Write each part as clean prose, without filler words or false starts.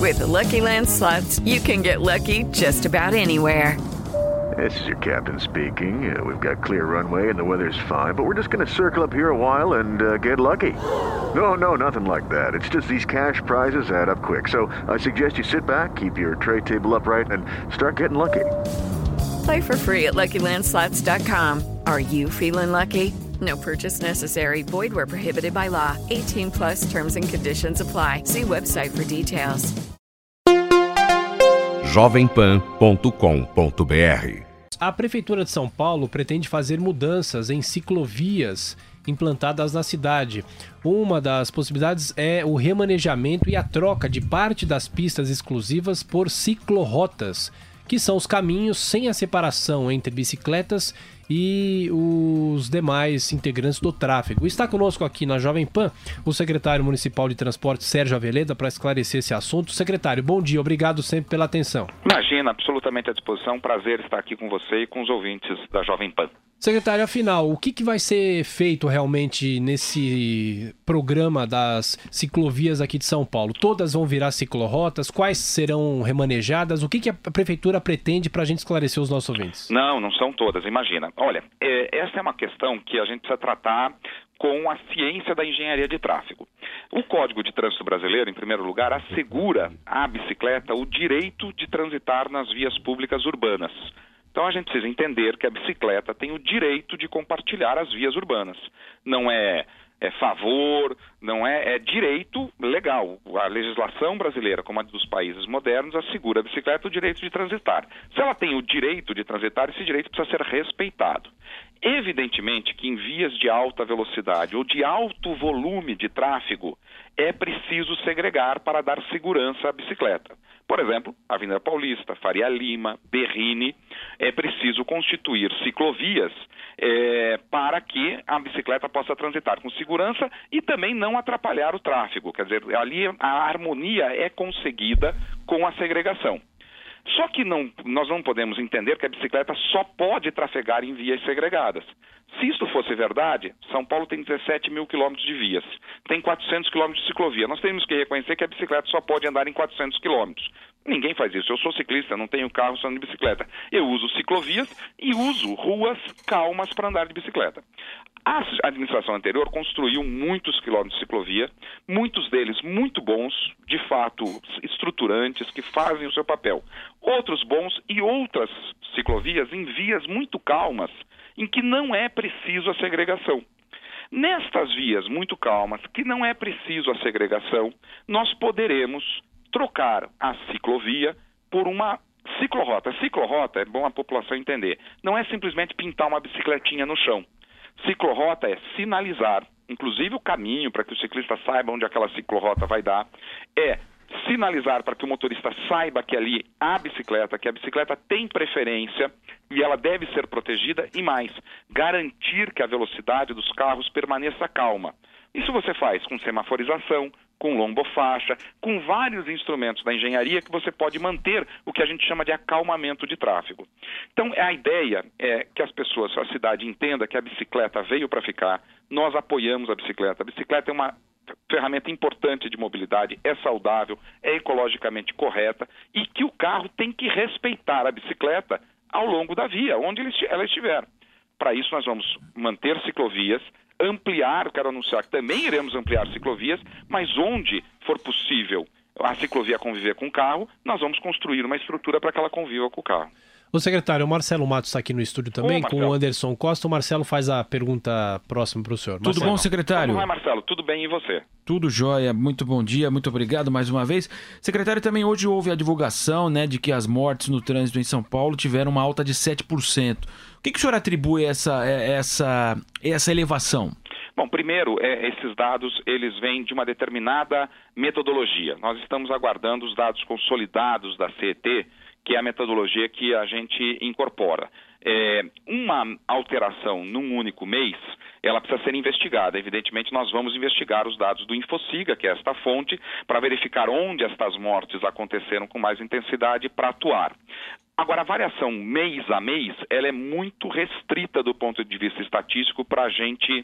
With the Lucky Land Slots, you can get lucky just about anywhere. This is your captain speaking. We've got clear runway and the weather's fine, but we're just going to circle up here a while and get lucky. No, nothing like that. It's just these cash prizes add up quick. So I suggest you sit back, keep your tray table upright, and start getting lucky. Play for free at LuckyLandSlots.com. Are you feeling lucky? No purchase necessary. Void where prohibited by law. 18 plus terms and conditions apply. See website for details. jovempan.com.br. A Prefeitura de São Paulo pretende fazer mudanças em ciclovias implantadas na cidade. Uma das possibilidades é o remanejamento e a troca de parte das pistas exclusivas por ciclorotas, que são os caminhos sem a separação entre bicicletas e os demais integrantes do tráfego. Está conosco aqui na Jovem Pan o secretário municipal de transporte, Sérgio Aveleda, para esclarecer esse assunto. Secretário, bom dia, obrigado sempre pela atenção. Imagina, absolutamente à disposição, prazer estar aqui com você e com os ouvintes da Jovem Pan. Secretário, afinal, o que vai ser feito realmente nesse programa das ciclovias aqui de São Paulo? Todas vão virar ciclorotas? Quais serão remanejadas? O que a Prefeitura pretende para a gente esclarecer os nossos ouvintes? Não são todas, imagina. Olha, essa é uma questão que a gente precisa tratar com a ciência da engenharia de tráfego. O Código de Trânsito Brasileiro, em primeiro lugar, assegura à bicicleta o direito de transitar nas vias públicas urbanas. Então a gente precisa entender que a bicicleta tem o direito de compartilhar as vias urbanas. Não é favor, não é direito legal. A legislação brasileira, como a dos países modernos, assegura à bicicleta o direito de transitar. Se ela tem o direito de transitar, esse direito precisa ser respeitado. Evidentemente que em vias de alta velocidade ou de alto volume de tráfego, é preciso segregar para dar segurança à bicicleta. Por exemplo, Avenida Paulista, Faria Lima, Berrini, é preciso constituir ciclovias para que a bicicleta possa transitar com segurança e também não atrapalhar o tráfego. Quer dizer, ali a harmonia é conseguida com a segregação. Só que nós não podemos entender que a bicicleta só pode trafegar em vias segregadas. Se isso fosse verdade, São Paulo tem 17 mil quilômetros de vias, tem 400 quilômetros de ciclovia. Nós temos que reconhecer que a bicicleta só pode andar em 400 quilômetros. Ninguém faz isso. Eu sou ciclista, não tenho carro, só ando de bicicleta. Eu uso ciclovias e uso ruas calmas para andar de bicicleta. A administração anterior construiu muitos quilômetros de ciclovia, muitos deles muito bons, de fato estruturantes, que fazem o seu papel. Outros bons e outras ciclovias em vias muito calmas, em que não é preciso a segregação. Nestas vias muito calmas, que não é preciso a segregação, nós poderemos trocar a ciclovia por uma ciclorota. Ciclorota, é bom a população entender, não é simplesmente pintar uma bicicletinha no chão. Ciclorota é sinalizar, inclusive o caminho para que o ciclista saiba onde aquela ciclorota vai dar, é sinalizar para que o motorista saiba que ali há bicicleta, que a bicicleta tem preferência e ela deve ser protegida e mais, garantir que a velocidade dos carros permaneça calma. Isso você faz com semaforização, com lombofaixa, com vários instrumentos da engenharia que você pode manter o que a gente chama de acalmamento de tráfego. Então, a ideia é que as pessoas, a cidade entenda que a bicicleta veio para ficar, nós apoiamos a bicicleta. A bicicleta é uma ferramenta importante de mobilidade, é saudável, é ecologicamente correta e que o carro tem que respeitar a bicicleta ao longo da via, onde ela estiver. Para isso, nós vamos manter ciclovias, ampliar, eu quero anunciar que também iremos ampliar ciclovias, mas onde for possível a ciclovia conviver com o carro, nós vamos construir uma estrutura para que ela conviva com o carro. O secretário, o Marcelo Matos está aqui no estúdio também, com o Anderson Costa. O Marcelo faz a pergunta próxima para o senhor. Tudo bom, secretário? Como vai, Marcelo? Tudo bem, e você? Tudo jóia, muito bom dia, muito obrigado mais uma vez. Secretário, também hoje houve a divulgação, de que as mortes no trânsito em São Paulo tiveram uma alta de 7%. O que o senhor atribui essa elevação? Bom, primeiro, esses dados, eles vêm de uma determinada metodologia. Nós estamos aguardando os dados consolidados da CET, que é a metodologia que a gente incorpora. Uma alteração num único mês, ela precisa ser investigada. Evidentemente, nós vamos investigar os dados do Infociga, que é esta fonte, para verificar onde estas mortes aconteceram com mais intensidade para atuar. Agora, a variação mês a mês, ela é muito restrita do ponto de vista estatístico para a gente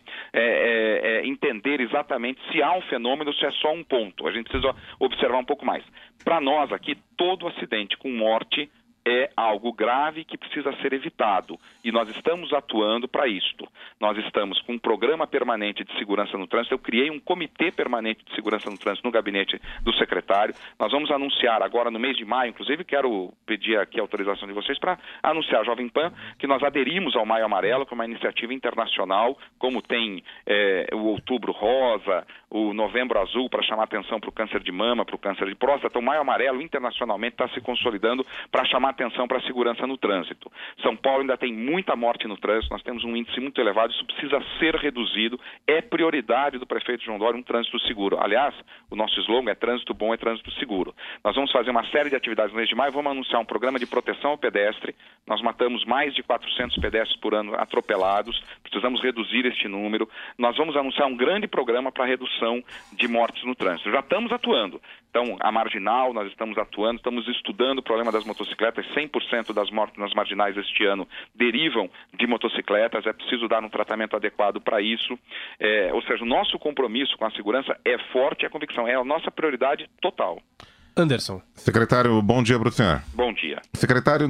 entender exatamente se há um fenômeno, se é só um ponto. A gente precisa observar um pouco mais. Para nós aqui, todo acidente com morte é algo grave que precisa ser evitado e nós estamos atuando para isto. Nós estamos com um programa permanente de segurança no trânsito. Eu criei um comitê permanente de segurança no trânsito no gabinete do secretário. Nós vamos anunciar agora no mês de maio, inclusive quero pedir aqui a autorização de vocês para anunciar, Jovem Pan, que nós aderimos ao Maio Amarelo, que é uma iniciativa internacional, como tem o Outubro Rosa, o Novembro Azul, para chamar atenção para o câncer de mama, para o câncer de próstata. O Maio Amarelo internacionalmente está se consolidando para chamar atenção para a segurança no trânsito. São Paulo ainda tem muita morte no trânsito, nós temos um índice muito elevado, isso precisa ser reduzido, é prioridade do prefeito João Dória um trânsito seguro. Aliás, o nosso slogan é trânsito bom, é trânsito seguro. Nós vamos fazer uma série de atividades no mês de maio, vamos anunciar um programa de proteção ao pedestre, nós matamos mais de 400 pedestres por ano atropelados, precisamos reduzir este número, nós vamos anunciar um grande programa para redução de mortes no trânsito. Já estamos atuando. Então, a Marginal, nós estamos atuando, estamos estudando o problema das motocicletas, 100% das mortes nas marginais este ano derivam de motocicletas, é preciso dar um tratamento adequado para isso. Ou seja, o nosso compromisso com a segurança é forte, a convicção é a nossa prioridade total. Anderson. Secretário, bom dia para o senhor. Bom dia. Secretário,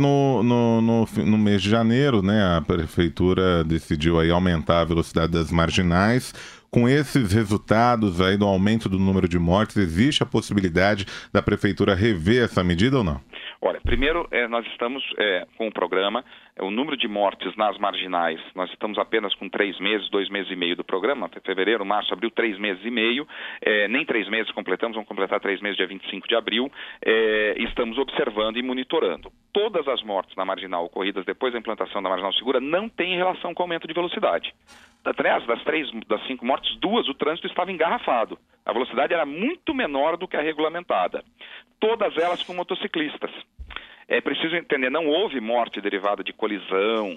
no mês de janeiro, né, a Prefeitura decidiu aí aumentar a velocidade das marginais. Com esses resultados aí do aumento do número de mortes, existe a possibilidade da Prefeitura rever essa medida ou não? Olha, primeiro, nós estamos com o programa, o número de mortes nas marginais, nós estamos apenas com 3 meses, 2 meses e meio do programa, fevereiro, março, abril, 3 meses e meio, nem 3 meses completamos, vamos completar 3 meses dia 25 de abril, estamos observando e monitorando. Todas as mortes na marginal ocorridas depois da implantação da marginal segura não têm relação com o aumento de velocidade. Aliás, das 5 mortes, 2 o trânsito estava engarrafado. A velocidade era muito menor do que a regulamentada. Todas elas com motociclistas. É preciso entender, não houve morte derivada de colisão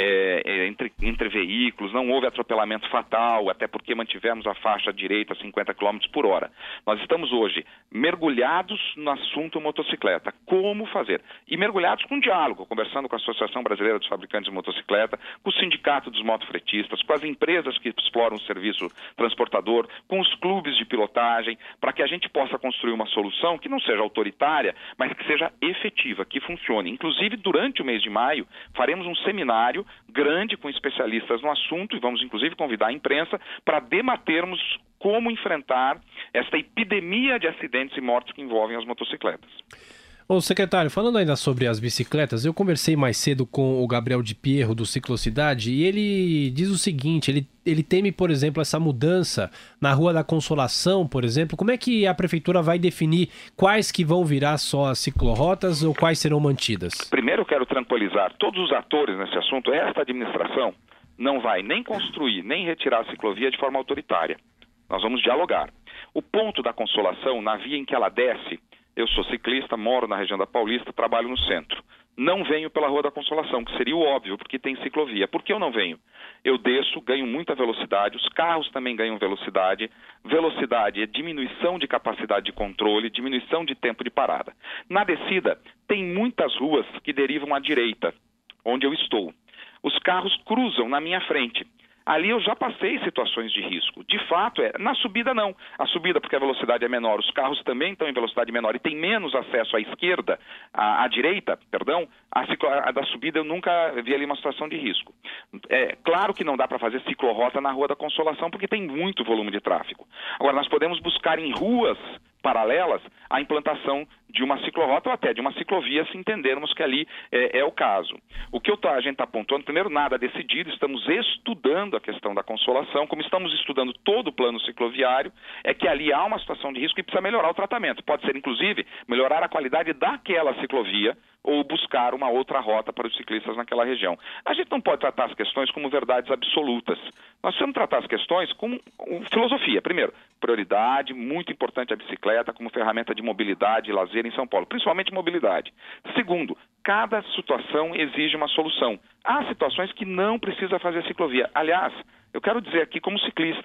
entre veículos, não houve atropelamento fatal, até porque mantivemos a faixa direita a 50 km por hora. Nós estamos hoje mergulhados no assunto motocicleta, como fazer? E mergulhados com diálogo, conversando com a Associação Brasileira dos Fabricantes de Motocicleta, com o Sindicato dos Motofretistas, com as empresas que exploram o serviço transportador, com os clubes de pilotagem, para que a gente possa construir uma solução que não seja autoritária, mas que seja efetiva, que funcione. Inclusive, durante o mês de maio, faremos um seminário grande com especialistas no assunto e vamos, inclusive, convidar a imprensa para debatermos como enfrentar esta epidemia de acidentes e mortes que envolvem as motocicletas. Ô, secretário, falando ainda sobre as bicicletas, eu conversei mais cedo com o Gabriel de Pierro, do Ciclocidade, e ele diz o seguinte, ele teme, por exemplo, essa mudança na Rua da Consolação, por exemplo. Como é que a Prefeitura vai definir quais que vão virar só as ciclorotas ou quais serão mantidas? Primeiro, eu quero tranquilizar todos os atores nesse assunto. Esta administração não vai nem construir, nem retirar a ciclovia de forma autoritária. Nós vamos dialogar. O ponto da Consolação, na via em que ela desce, eu sou ciclista, moro na região da Paulista, trabalho no centro. Não venho pela Rua da Consolação, que seria o óbvio, porque tem ciclovia. Por que eu não venho? Eu desço, ganho muita velocidade, os carros também ganham velocidade. Velocidade é diminuição de capacidade de controle, diminuição de tempo de parada. Na descida, tem muitas ruas que derivam à direita, onde eu estou. Os carros cruzam na minha frente. Ali eu já passei situações de risco. De fato, na subida não. A subida, porque a velocidade é menor, os carros também estão em velocidade menor e tem menos acesso à esquerda, à direita, perdão, a da subida eu nunca vi ali uma situação de risco. É claro que não dá para fazer ciclorrota na Rua da Consolação, porque tem muito volume de tráfego. Agora, nós podemos buscar em ruas paralelas a implantação de uma ciclorrota ou até de uma ciclovia, se entendermos que ali é o caso. O que a gente está pontuando, primeiro, nada decidido, estamos estudando a questão da Consolação, como estamos estudando todo o plano cicloviário, é que ali há uma situação de risco e precisa melhorar o tratamento. Pode ser, inclusive, melhorar a qualidade daquela ciclovia ou buscar uma outra rota para os ciclistas naquela região. A gente não pode tratar as questões como verdades absolutas. Nós precisamos tratar as questões como filosofia. Primeiro, prioridade, muito importante a bicicleta como ferramenta de mobilidade e lazer em São Paulo, principalmente mobilidade. Segundo, cada situação exige uma solução. Há situações que não precisa fazer ciclovia. Aliás, eu quero dizer aqui como ciclista,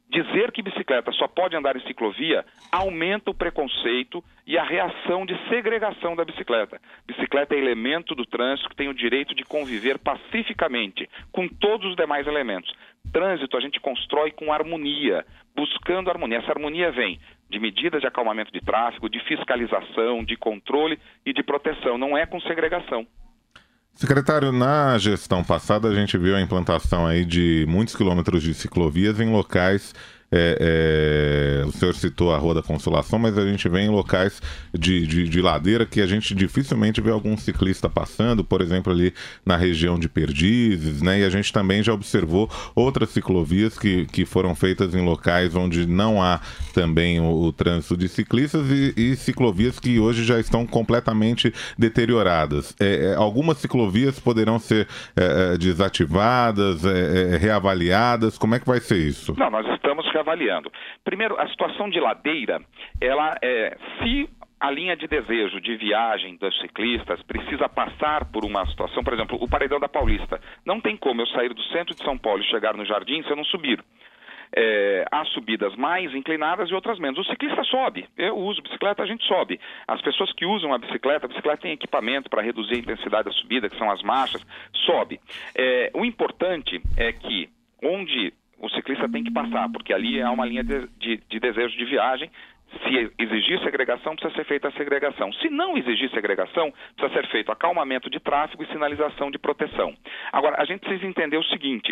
Dizer que bicicleta só pode andar em ciclovia aumenta o preconceito e a reação de segregação da bicicleta. Bicicleta é elemento do trânsito que tem o direito de conviver pacificamente com todos os demais elementos. Trânsito a gente constrói com harmonia, buscando harmonia. Essa harmonia vem de medidas de acalmamento de tráfego, de fiscalização, de controle e de proteção. Não é com segregação. Secretário, na gestão passada a gente viu a implantação aí de muitos quilômetros de ciclovias em locais, o senhor citou a Rua da Consolação, mas a gente vê em locais de ladeira que a gente dificilmente vê algum ciclista passando, por exemplo ali na região de Perdizes, né? E a gente também já observou outras ciclovias que foram feitas em locais onde não há também o trânsito de ciclistas e ciclovias que hoje já estão completamente deterioradas. Algumas ciclovias poderão ser desativadas, reavaliadas. Como é que vai ser isso? Não, nós estamos reavaliando. Primeiro, a situação de ladeira, se a linha de desejo de viagem dos ciclistas precisa passar por uma situação, por exemplo, o Paredão da Paulista. Não tem como eu sair do centro de São Paulo e chegar no Jardim se eu não subir. Há subidas mais inclinadas e outras menos. O ciclista sobe. Eu uso bicicleta, a gente sobe. As pessoas que usam a bicicleta tem equipamento para reduzir a intensidade da subida, que são as marchas, sobe. O importante é que onde o ciclista tem que passar, porque ali há uma linha de desejo de viagem. Se exigir segregação, precisa ser feita a segregação. Se não exigir segregação, precisa ser feito acalmamento de tráfego e sinalização de proteção. Agora, a gente precisa entender o seguinte,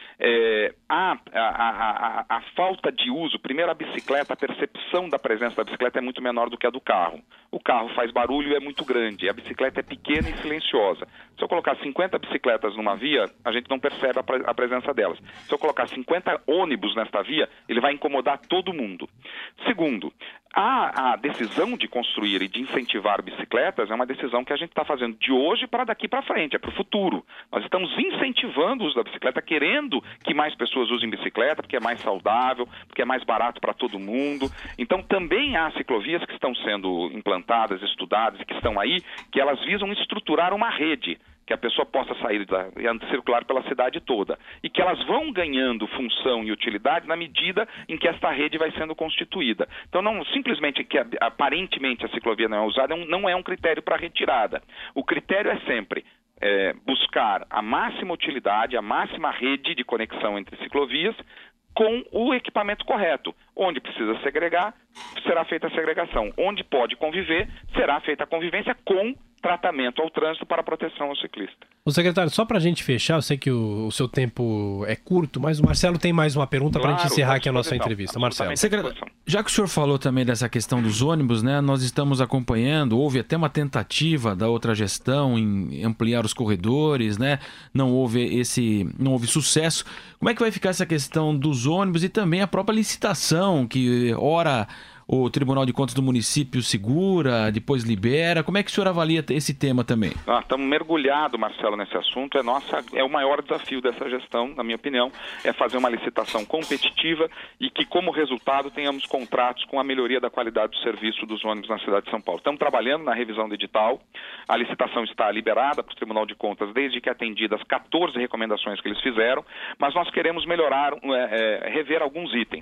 a falta de uso, primeiro a bicicleta, a percepção da presença da bicicleta é muito menor do que a do carro. O carro faz barulho e é muito grande, a bicicleta é pequena e silenciosa. Se eu colocar 50 bicicletas numa via, a gente não percebe a presença delas. Se eu colocar 50 ônibus nesta via, ele vai incomodar todo mundo. Segundo, a decisão de construir e de incentivar bicicletas é uma decisão que a gente está fazendo de hoje para daqui para frente, é para o futuro. Nós estamos incentivando o uso da bicicleta, querendo que mais pessoas usem bicicleta, porque é mais saudável, porque é mais barato para todo mundo. Então também há ciclovias que estão sendo implantadas, estudadas, que estão aí, que elas visam estruturar uma rede, que a pessoa possa sair e circular pela cidade toda. E que elas vão ganhando função e utilidade na medida em que esta rede vai sendo constituída. Então, não simplesmente que aparentemente a ciclovia não é usada, não é um critério para retirada. O critério é sempre buscar a máxima utilidade, a máxima rede de conexão entre ciclovias, com o equipamento correto. Onde precisa segregar, será feita a segregação. Onde pode conviver, será feita a convivência com tratamento ao trânsito para proteção ao ciclista. O secretário, só para a gente fechar, eu sei que o seu tempo é curto, mas o Marcelo tem mais uma pergunta para a gente encerrar aqui a nossa entrevista. Marcelo. Secretário, já que o senhor falou também dessa questão dos ônibus, né? Nós estamos acompanhando, houve até uma tentativa da outra gestão em ampliar os corredores, né? Não houve sucesso. Como é que vai ficar essa questão dos ônibus e também a própria licitação, que ora o Tribunal de Contas do município segura, depois libera? Como é que o senhor avalia esse tema também? Estamos mergulhados, Marcelo, nesse assunto. É o maior desafio dessa gestão, na minha opinião, é fazer uma licitação competitiva e que, como resultado, tenhamos contratos com a melhoria da qualidade do serviço dos ônibus na cidade de São Paulo. Estamos trabalhando na revisão do edital. A licitação está liberada para o Tribunal de Contas desde que atendidas 14 recomendações que eles fizeram, mas nós queremos melhorar, rever alguns itens.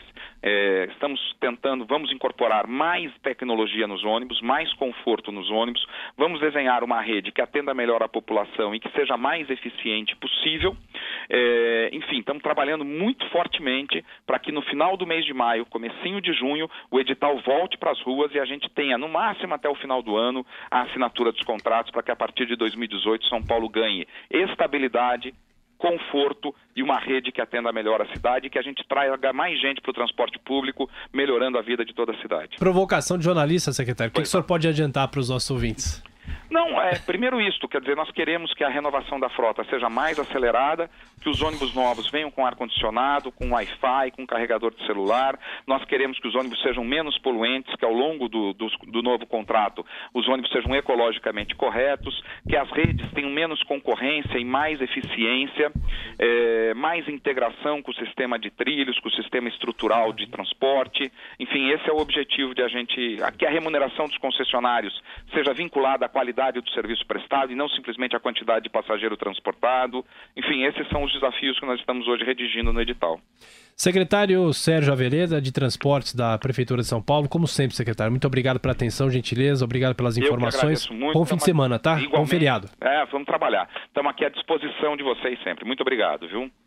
Vamos incorporar mais tecnologia nos ônibus, mais conforto nos ônibus, vamos desenhar uma rede que atenda melhor a população e que seja mais eficiente possível. Enfim, estamos trabalhando muito fortemente para que no final do mês de maio, comecinho de junho, o edital volte para as ruas e a gente tenha, no máximo até o final do ano, a assinatura dos contratos para que a partir de 2018 São Paulo ganhe estabilidade, conforto e uma rede que atenda melhor a cidade e que a gente traga mais gente para o transporte público, melhorando a vida de toda a cidade. Provocação de jornalista, secretário. O que o senhor pode adiantar para os nossos ouvintes? Não, primeiro isto, quer dizer, nós queremos que a renovação da frota seja mais acelerada, que os ônibus novos venham com ar-condicionado, com Wi-Fi, com carregador de celular. Nós queremos que os ônibus sejam menos poluentes, que ao longo do novo contrato os ônibus sejam ecologicamente corretos, que as redes tenham menos concorrência e mais eficiência, mais integração com o sistema de trilhos, com o sistema estrutural de transporte. Enfim, esse é o objetivo de que a remuneração dos concessionários seja vinculada à qualidade qualidade do serviço prestado e não simplesmente a quantidade de passageiro transportado. Enfim, esses são os desafios que nós estamos hoje redigindo no edital. Secretário Sérgio Aveleda, de Transportes da Prefeitura de São Paulo, como sempre, secretário, muito obrigado pela atenção, gentileza, obrigado pelas informações. Bom fim de semana, tá? Bom feriado. Vamos trabalhar. Estamos aqui à disposição de vocês sempre. Muito obrigado, viu?